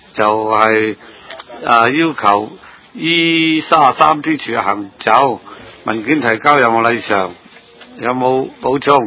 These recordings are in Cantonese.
就係要求 E33P 全日行走，文件提交有冇禮常？有冇補充？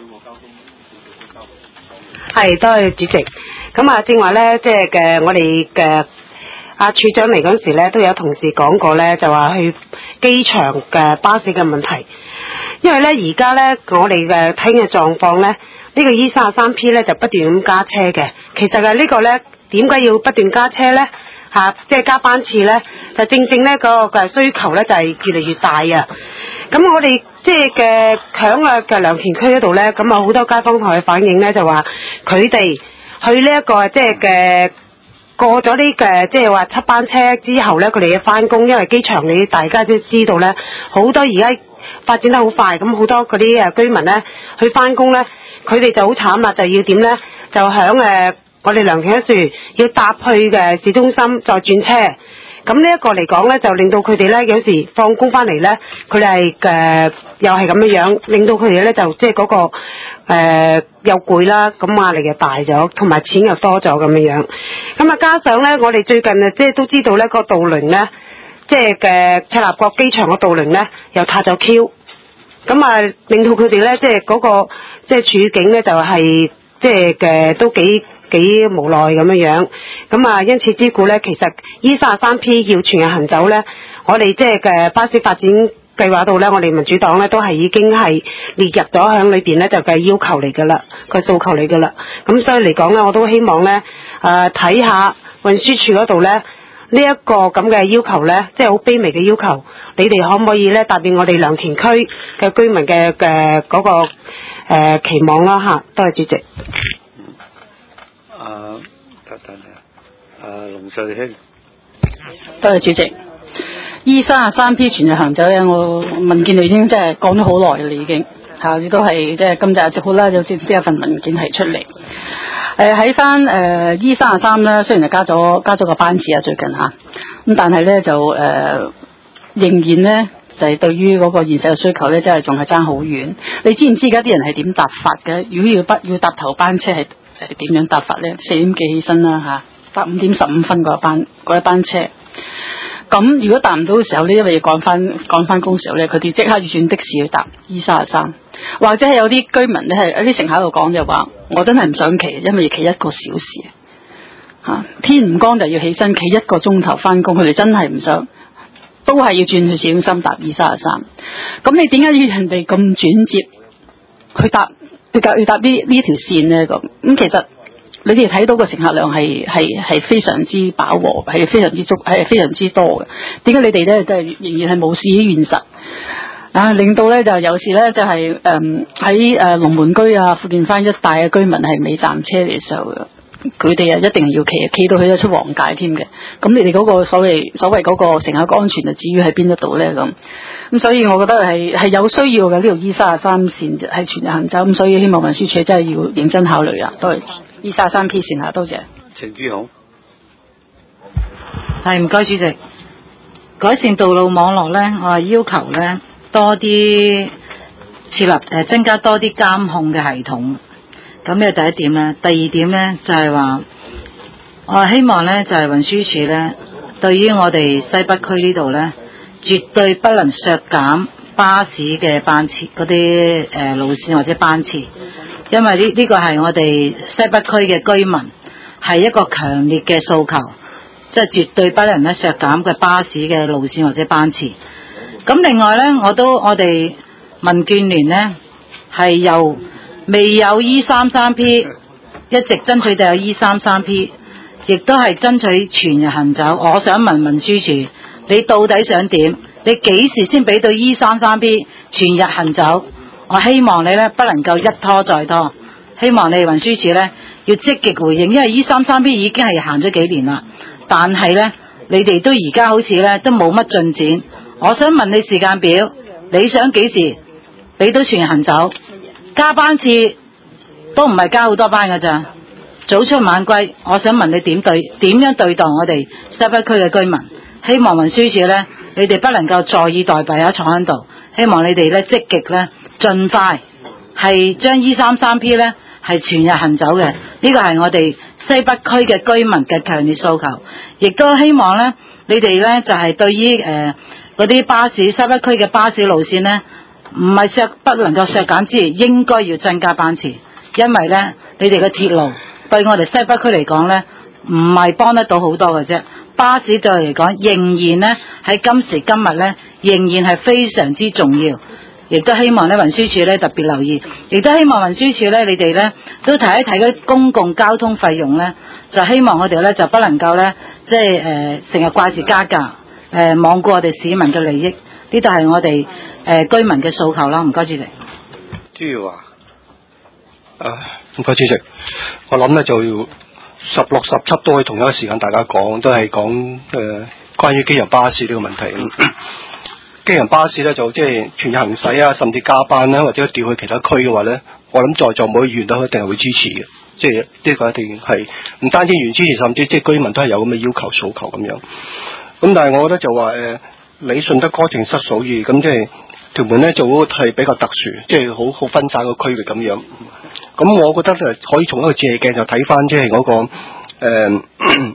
係，多謝主席。咁啊，正話咧，即係嘅我哋嘅處長嚟嗰陣時咧，都有同事講過咧，就話去機場嘅巴士嘅問題。因為咧，而家咧我哋嘅睇嘅狀況咧，呢個 E33P 咧就不斷咁加車嘅。其實呢個咧點解要不斷加車咧？即係加班次咧，就正正咧個嘅需求咧就係越嚟越大啊！咁我哋即係嘅響嘅良田區嗰度咧，咁啊好多街坊同佢反映咧，就話佢哋去呢一個即係嘅過咗呢嘅即係話7班車之後咧，佢哋嘅翻工，因為機場你大家都知道咧，好多而家發展得好快，咁好多嗰啲居民咧去翻工咧，佢哋就好慘啦，就要點咧？就響我哋良田一樹要搭去嘅市中心再轉車。咁呢一個嚟講咧，就令到佢哋咧有時放工翻嚟咧，佢哋係又係咁樣，令到佢哋咧就即係嗰個又攰啦，咁壓力又大咗，同埋錢又多咗咁樣。咁啊，加上咧，我哋最近即係都知道咧個渡輪咧，即係嘅赤鱲角機場個渡輪咧又撻咗 Q， 咁啊令到佢哋咧即係嗰個即係處境咧就係即係嘅都幾無奈咁樣，咁啊因此之故咧，其實 E33P 要全日行走咧，我哋即係嘅巴士發展計劃度咧，我哋民主黨咧都係已經係列入咗喺裏邊咧，就嘅要求嚟噶啦，個訴求嚟噶啦。咁所以嚟講咧，我都希望咧睇下運輸署嗰度咧呢一個咁嘅要求咧，即係好卑微嘅要求，你哋可唔可以咧答應我哋良田區嘅居民嘅嗰個期望啦吓？多謝主席。 龍瑞卿， 多謝主席。E33P 全日行走咧，我民建聯已經即係講咗好耐啦，已經亦都係即係今日好啦，有啲一份文件提出嚟。喺翻E33咧，雖然係加咗個班次啊，最近咁但係咧就仍然咧就係對於嗰個現實嘅需求咧，真係仲係爭好遠。你知唔知而家啲人係點搭法嘅？如果要搭頭班車係點樣搭法咧？4點幾起身啦搭5點15分嗰一班車。咁如果搭唔到嘅時候呢，因為要趕翻工時候咧，佢哋即刻要轉的士去搭 E33，或者係有啲居民咧係有啲乘客喺度講就話，我真係唔想騎，因為要騎1個小時天唔光就要起身企1個鐘頭翻工，佢哋真係唔想，都係要轉去市中心搭 E33。咁你點解要人哋咁轉接去搭呢條線咧？咁其實你哋睇到個乘客量係非常之飽和，係非常之足，係非常之多嘅。點解你哋咧都係仍然係無視於現實令到咧就有時咧就係喺龍門居富建翻一帶嘅居民係未站車嘅時候，佢哋一定要企到去得出黃界添嘅。咁你哋嗰個所謂嗰個乘客嘅安全就至於喺邊一度咧咁所以我覺得係有需要嘅呢條 E33線係全日行走，咁所以希望運輸署真係要認真考慮啊！多謝 E33P 線多謝。 程志雄， 係唔該主席。改善道路網絡咧，我係要求咧多啲設立增加多啲監控嘅系統。咁呢第一點咧，第二點咧就係話，我希望咧就係運輸署咧，對於我哋西北區呢度咧，絕對不能削減巴士嘅班次嗰啲路線或者班次，因為呢個係我哋西北區嘅居民係一個強烈嘅訴求，即係絕對不能咧削減嘅巴士嘅路線或者班次。咁另外咧，我哋民建聯咧係由未有 E33P 一直爭取到有 E33P， 亦都係爭取全日行走。我想問運輸署，你到底想點？你幾時先俾到 E33P 全日行走？我希望你咧不能夠一拖再拖，希望你運輸署咧要積極回應，因為 E33P 已經係行咗幾年啦，但係咧你哋都而家好似咧都冇乜進展。我想問你時間表，你想幾時俾到全日行走？加班次都唔係加好多班㗎咋，早出晚歸。我想問你點樣對待我哋西北區嘅居民？希望運輸署咧，你哋不能夠坐以待斃坐喺度。希望你哋咧積極咧，盡快係將 E33P 咧係全日行走嘅。呢個係我哋西北區嘅居民嘅強烈訴求，亦都希望咧你哋咧就係對於嗰啲巴士西北區嘅巴士路線咧，唔係不能夠削減之餘，應該要增加班次，因為咧你哋嘅鐵路對我哋西北區嚟講咧，唔係幫得到好多嘅啫。巴士對嚟講，仍然咧喺今時今日咧，仍然係非常之重要。亦都希望咧運輸署咧特別留意，亦都希望運輸署咧你哋咧都睇一睇嗰公共交通費用咧，就希望我哋咧就不能夠咧即係成日掛住加價，罔顧我哋市民嘅利益，呢度係我哋居民嘅訴求啦。唔該主席。 朱耀華， 唔該主席，我諗咧就要16、17都可以同一個時間大家講，都係講關於機場巴士呢個問題。機場巴士咧就即係全日行駛啊，甚至加班啦，或者調去其他區嘅話咧，我諗在座每個議員都一定係會支持嘅，即係呢個一定係唔單止議員支持，甚至即係居民都係有咁嘅要求訴求咁樣。咁但係我覺得就話你順德歌亭失所遇，咁即係屯門咧就係比較特殊，即係好分散個區域咁樣。咁我覺得可以從一個借鏡就睇翻即係嗰個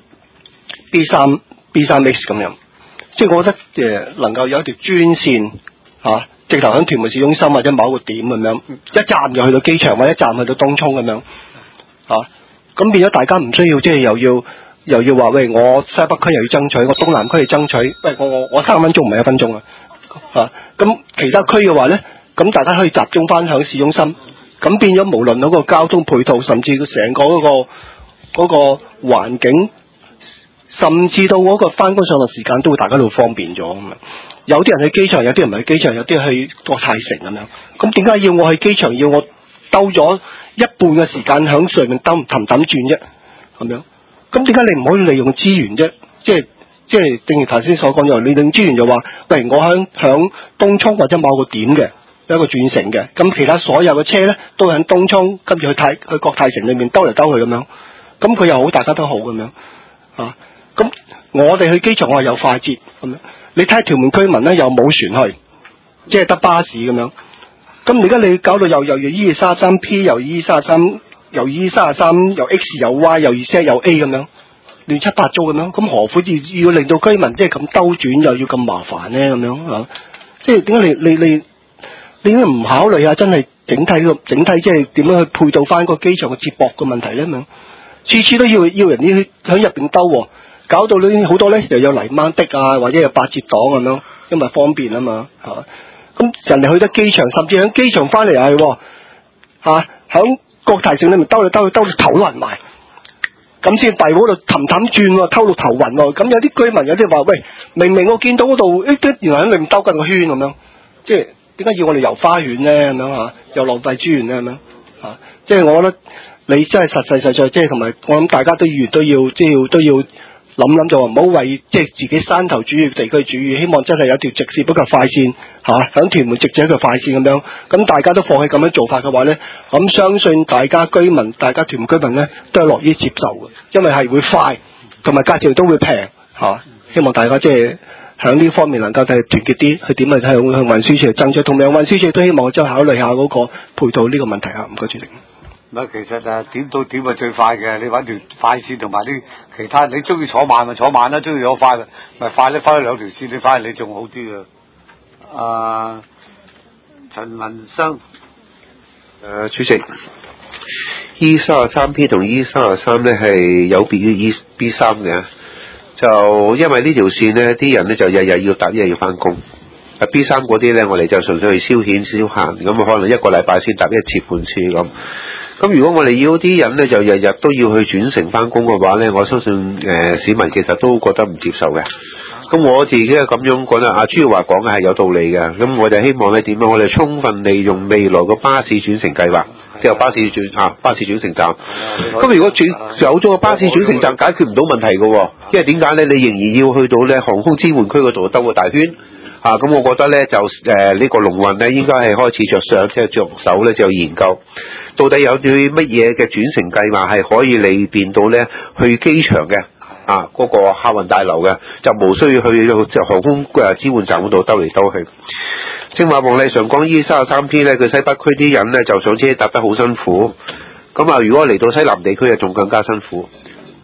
B3X 咁樣。即係我覺得能夠有一條專線直頭喺屯門市中心或者某個點咁樣，一站就去到機場，或者一站去到東涌咁樣咁變咗大家唔需要即係又要話喂，我西北區又要爭取，我東南區要爭取，喂我3分鐘唔係1分鐘咁其他區嘅話咧，咁大家可以集中翻響市中心，咁變咗無論嗰個交通配套，甚至成個嗰個環境。甚至到嗰個翻工上落時間都會大家都方便咗咁樣，有啲人去機場，有啲人唔去機場，有啲人去國泰城咁樣。咁點解要我去機場要我兜咗一半嘅時間響上面兜氹轉啫？咁樣，咁點解你唔可以利用資源啫？即係正如頭先所講咗，利用資源就話，喂，我響東涌或者某個點嘅一個轉乘嘅，咁其他所有嘅車咧都響東涌，跟住去國泰城裏面兜嚟兜去咁樣，咁佢又好，大家都好咁樣咁我哋去機場我係有快捷咁樣，你睇下屯門居民咧又冇船去，即係得巴士咁樣。咁而家你搞到又要 E33P 又 E33 又 E33 又 X 又 Y 又 Z 又 A 咁樣，亂七八糟咁樣。咁何苦要令到居民即係咁兜轉又要咁麻煩咧咁樣即係點解你點解唔考慮下真係整體即係點樣去配套翻個機場嘅接駁嘅問題咧咁樣？次次都要人哋去喺入邊兜搞到呢好多咧，又有泥鯭的啊，或者有8折檔咁樣，因為方便啊嘛咁人哋去得機場，甚至喺機場翻嚟係喺國泰城裏面兜到頭都暈埋，咁先弊嗰度氹轉偷到頭暈喎。咁有啲居民有啲話喂，明明我見到嗰度原來喺裏面兜緊個圈咁樣，即係點解要我哋遊花園咧咁樣又浪費資源咧咁樣即係我覺得你真係實在即係同埋我諗大家都要諗就話唔好為即係自己山頭主義地區主義，希望真係有條直線不過快線響屯門直接一條快線咁樣，咁大家都放棄咁樣做法嘅話咧，咁相信大家屯門居民咧都係樂於接受嘅，因為係會快同埋價錢都會平希望大家即係響呢方面能夠團結啲，去點向運輸署爭取，同埋運輸署都希望即係考慮下嗰個配套呢個問題唔該主席。 其實點到點係最快嘅，你揾條快線同埋啲其他，你中意坐慢咪坐慢啦，中意攞快咪快咧，翻兩條線，你反而你仲好啲啊！陳文生， 主席 E33P 同 E33咧係有別於 B3嘅，就因為呢條線咧，啲人咧就日日要搭，日日要翻工。B3嗰啲咧，我哋就純粹去消遣消閒，咁可能一個禮拜先搭1次半次咁。咁如果我哋要啲人咧就日日都要去轉乘翻工嘅話咧，我相信市民其實都覺得唔接受嘅。咁我自己係咁樣覺得，朱耀華講嘅係有道理嘅。咁我就希望咧點樣，我哋充分利用未來個巴士轉乘計劃，即係巴士轉乘站。咁如果有咗個巴士轉乘站，解決唔到問題嘅，因為點解咧？你仍然要去到咧航空支援區嗰度兜個大圈。咁我覺得咧就呢個龍運咧應該係開始着手咧就研究，到底有啲乜嘢嘅轉乘計劃係可以利便到咧去機場嘅嗰個客運大樓嘅，就無需要去航空支援站嗰度兜嚟兜去。正話黃麗常講 E33P 咧，佢西北區啲人咧就上車搭得好辛苦，咁如果嚟到西南地區就仲更加辛苦。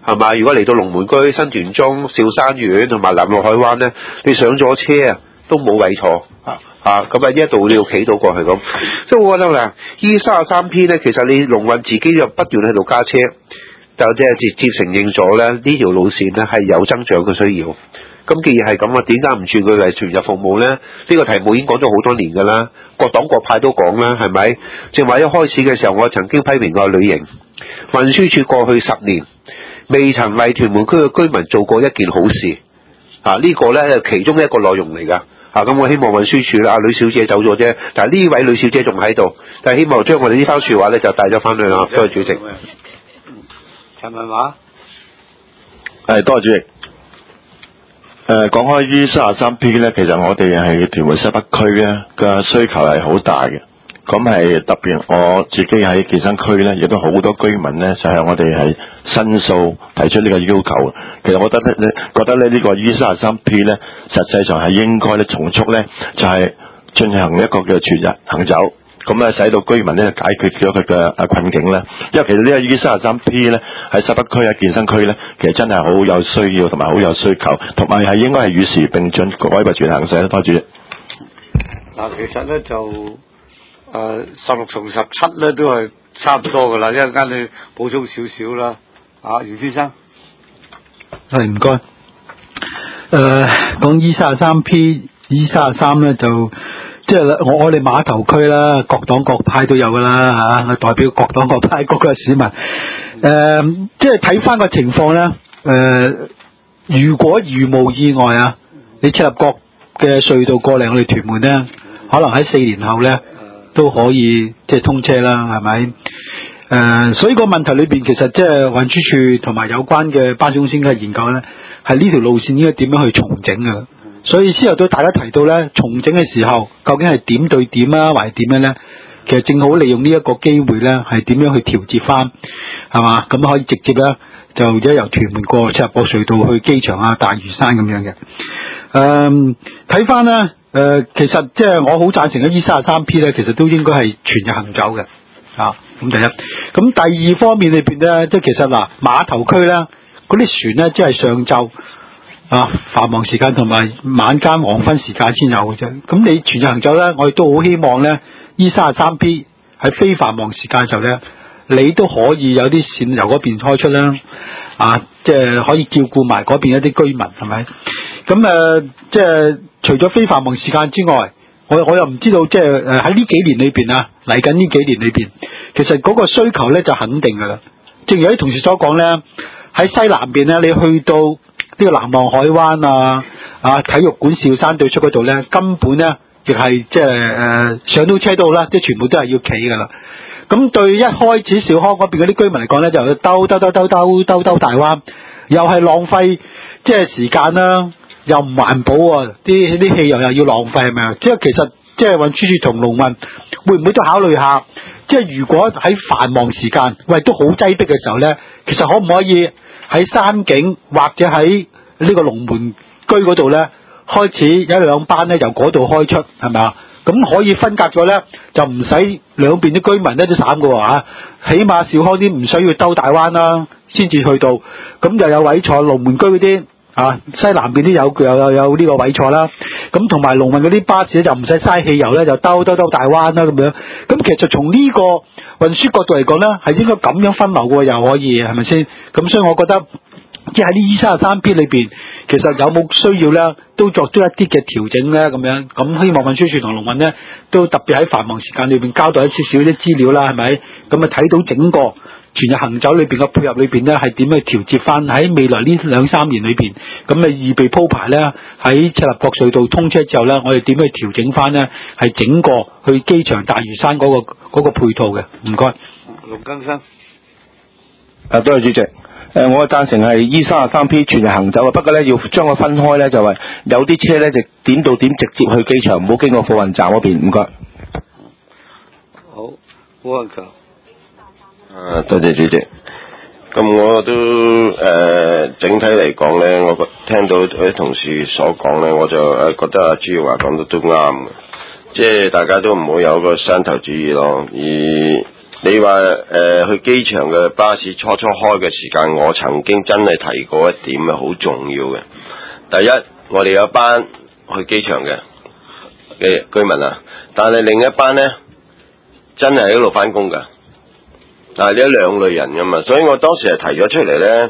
係嘛？如果嚟到龍門居、新田中、兆山苑同埋南路海灣咧，你上咗車啊，都冇位坐咁啊呢一度你要企到過去咁。即係我覺得咧，E33P 咧，其實你龍運自己就不斷喺度加車，就即係直接承認咗咧呢條路線咧係有增長嘅需要。咁既然係咁啊，點解唔轉佢為全日服務咧？呢個題目已經講咗好多年㗎啦，各黨各派都講啦，係咪？正話一開始嘅時候，我曾經批評過旅營運輸署過去10年未曾為屯門區嘅居民做過一件好事呢個咧係其中一個內容嚟㗎咁我希望運輸署啦，呂小姐走咗啫，但係呢位呂小姐仲喺度，但係希望將我哋呢番説話咧就帶咗翻去啦。多謝主席。 陳文華， 多謝主席。講開E33P 咧，其實我哋係屯門西北區咧嘅需求係好大嘅。咁係特別我自己喺健身區咧，亦都好多居民咧就向我哋係申訴提出呢個要求。其實我覺得咧呢個 E33P 咧，實際上係應該咧從速咧就係進行一個叫全日行走，咁咧使到居民咧解決咗佢嘅困境咧。因為其實呢個 E33P 咧喺西北區啊健身區咧，其實真係好有需要同埋好有需求，同埋係應該係與時並進改為全行駛。多謝主席。 嗱，其實咧就16同17咧都係差唔多㗎啦，一陣間你補充少少啦。袁先生， 係唔該。講 E33P、E33咧就即係我哋碼頭區啦，各黨各派都有㗎啦嚇，代表各黨各派各個市民。即係睇翻個情況咧，如果如無意外你赤鱲角嘅隧道過嚟我哋屯門咧，可能喺4年後咧都可以即係通車啦，係咪？所以個問題裏邊其實即係運輸署同埋有關嘅巴士公司嘅研究咧，係呢條路線應該點樣去重整㗎。所以之後都大家提到咧，重整嘅時候究竟係點對點還係點樣咧？其實正好利用呢一個機會咧，係點樣去調節翻，係嘛？咁可以直接咧就而家由屯門過赤鱲角隧道去機場大嶼山咁樣嘅。睇翻咧。其實即係我好贊成嘅 E33P 咧，其實都應該係全日行走嘅，咁第一。咁第二方面裏邊咧，即係其實碼頭區咧，嗰啲船咧，即係上晝繁忙時間同埋晚間黃昏時間先有嘅啫。咁你全日行走咧，我亦都好希望咧 E33P 喺非繁忙時間嘅時候咧，你都可以有啲線由嗰邊開出啦，即係可以照顧埋嗰邊一啲居民，係咪？咁即係除咗非繁忙時間之外，我又唔知道即係喺呢幾年裏邊嚟緊呢幾年裏邊，其實嗰個需求咧就肯定噶啦。正如啲同事所講咧，喺西南邊咧，你去到呢個南望海灣體育館兆山對出嗰度咧，根本咧亦係即係上到車道啦，即係全部都係要企噶啦。咁對一開始兆康嗰邊嗰啲居民嚟講咧，就兜大灣，又係浪費即係時間啦。又唔環保啲汽油又要浪費，係咪啊？即係其實即係運輸署同龍運會唔會都考慮下？即係如果喺繁忙時間，都好擠迫嘅時候咧，其實可唔可以喺山景或者喺呢個龍門居嗰度咧，開始有2班咧由嗰度開出，係咪啊？咁可以分隔咗咧，就唔使兩邊啲居民咧都散㗎喎，起碼兆康啲唔需要兜大灣啦，先至去到，咁就有位坐龍門居嗰啲。西南邊都有呢個位坐啦，咁同埋龍運嗰啲巴士咧就唔使嘥汽油咧，就兜大灣啦咁樣。咁其實從呢個運輸角度嚟講咧，係應該咁樣分流嘅，又可以係咪先？咁所以我覺得即係喺呢 E33P 裏邊，其實有冇需要咧，都作出一啲嘅調整咧咁樣。咁希望運輸署同龍運咧，都特別喺繁忙時間裏邊交代一少少啲資料啦，係咪？咁睇到整個全日行走裏邊嘅配合裏邊咧，係點樣調節翻喺未來呢2-3年裏邊，咁預備鋪排咧喺赤鱲角隧道通車之後咧，我哋點樣調整翻咧？係整個去機場大嶼山嗰個配套嘅。唔該， 龍更生。 多謝主席。我贊成係 E33P 全日行走不過咧要將佢分開咧，就係有啲車咧就點到點直接去機場，唔好經過貨運站嗰邊。唔該。 好，烏雲強。 多謝主席。咁我都整體嚟講咧，我聽到啲同事所講咧，我就覺得阿朱耀華講得都啱嘅，即係大家都唔好有個山頭主義咯。而你話去機場嘅巴士初開嘅時間，我曾經真係提過一點係好重要嘅。第一，我哋有班去機場嘅居民啊，但係另一班呢，真係喺度翻工㗎。但係呢兩類人㗎嘛，所以我當時係提咗出嚟呢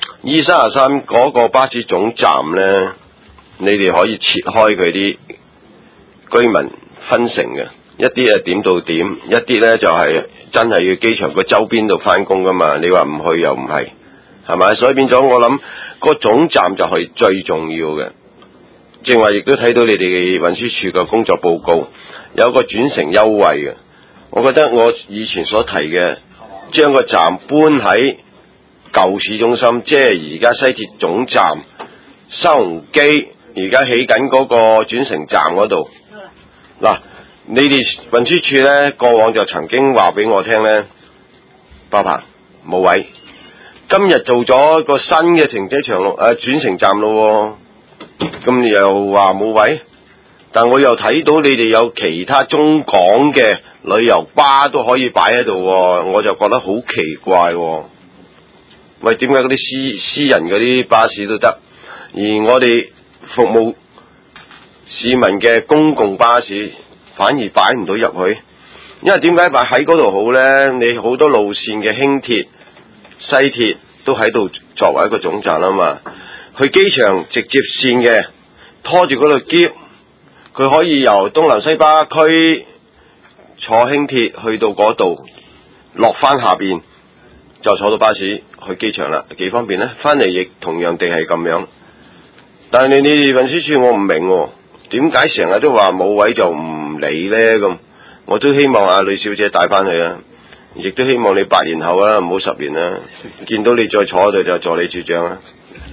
，E33嗰個巴士總站呢，你哋可以切開佢啲居民分成嘅。一啲係點到點，一啲呢就係真係要機場個周邊度翻工噶嘛。你話唔去又唔係，係咪？所以變咗我諗個總站就係最重要嘅。正話亦都睇到你哋運輸署嘅工作報告，有個轉乘優惠嘅。我覺得我以前所提嘅，將個站搬喺舊市中心，即係而家西鐵總站收容機，而家起緊嗰個轉乘站嗰度嗱。你哋運輸署呢，過往就曾經話俾我聽呢，包棚冇位，今日做咗個新嘅停車場轉乘站咯，咁又話冇位，但我又睇到你哋有其他中港嘅旅遊巴都可以擺喺度，我就覺得好奇怪。喂，點解嗰啲私人嗰啲巴士都得，而我哋服務市民嘅公共巴士反而擺唔到入去？因為點解擺喺嗰度好呢？你好多路線嘅輕鐵、西鐵都喺度作為一個總站啊嘛。去機場直接線嘅拖住嗰度篋，佢可以由東南西北區坐輕鐵去到嗰度，落翻下邊就坐到巴士去機場啦，幾方便呢？翻嚟亦同樣地係咁樣。但係你哋運輸署我唔明喎，點解成日都話冇位就唔理呢？咁我都希望阿呂小姐帶翻去啊，亦都希望你8年後啊，唔好10年啦，見到你再坐喺度就助理處長啊。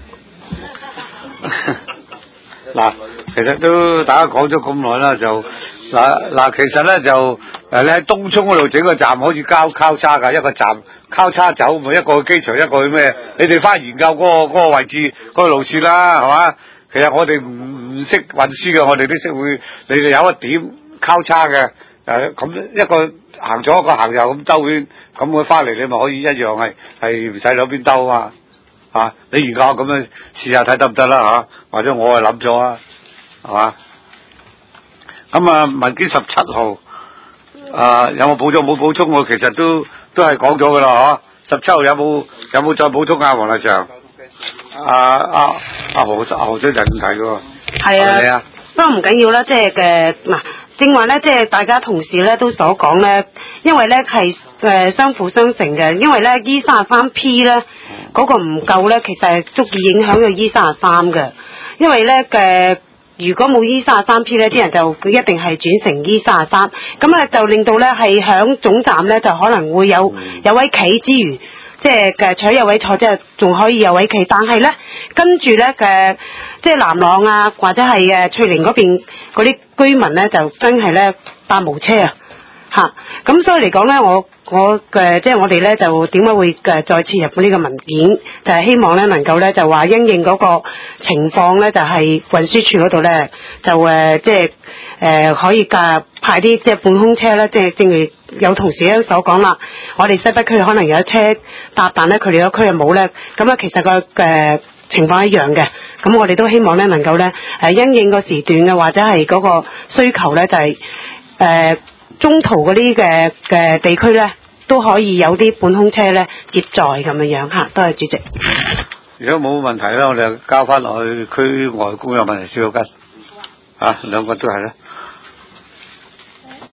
嗱，其實都大家講咗咁耐啦，就嗱，其實咧就你喺東涌嗰度整個站好似交叉㗎，一個站交叉走，咪一個去機場，一個去咩？你哋翻研究嗰個位置嗰個路線啦，係嘛？其實我哋唔識運輸嘅，我哋都識會，你哋有一點交叉嘅，咁一個行左一個行右咁兜圈，咁佢翻嚟你咪可以一樣係唔使兩邊兜啊！啊！你研究咁樣試下睇得唔得啦嚇？或者我係諗咗啊，係嘛？咁啊，文件17號有冇補充？冇補充，我其實都係講咗噶啦嗬。17號有冇再補充啊？黃麗祥，何先生咁睇喎？ 係啊，不過唔緊要啦，即係嘅嗱。正話咧，即係大家同事咧都所講咧，因為咧係相輔相成嘅，因為咧 E33P 咧嗰個唔夠咧，其實係足以影響個 E33嘅，因為咧如果冇 E33P 咧，啲人就一定係轉乘 E33，咁啊就令到咧係響總站咧就可能會有位企之餘，即係除咗有位坐，即係仲可以有位企，但係咧跟住咧即係南朗啊或者係翠玲嗰邊嗰啲居民咧就真係咧搭無車啊嚇，咁所以嚟講咧我即係我哋咧就點解會再次入呢個文件，就係希望咧能夠咧就話因應嗰個情況咧就係運輸署嗰度咧就即係可以派啲即係半空車咧，即係正如有同事咧所講啦，我哋西北區可能有車搭，但咧佢哋嗰區又冇咧，咁啊其實個情況一樣嘅，咁我哋都希望咧能夠咧因應個時段嘅或者係嗰個需求咧就係中途嗰啲嘅地區咧都可以有啲半空車咧接載咁樣嚇，多謝主席。 如果冇問題啦，我哋交翻落去區外公有問題小根兩個都係啦。